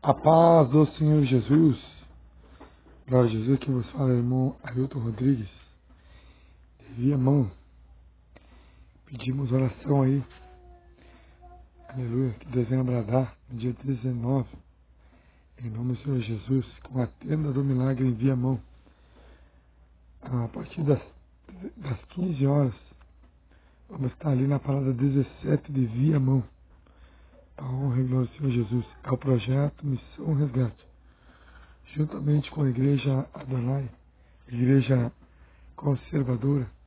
A paz do Senhor Jesus. Glória a Jesus, que vos fala, irmão Ailton Rodrigues, de Viamão. Pedimos oração aí, aleluia, que Deus venha bradar no dia 19, em nome do Senhor Jesus, com a tenda do milagre em Viamão. A partir das 15 horas, vamos estar ali na parada 17 de Viamão. A honra e glória do Senhor Jesus. É o projeto Missão Resgate, juntamente com a Igreja Adonai, Igreja Conservadora,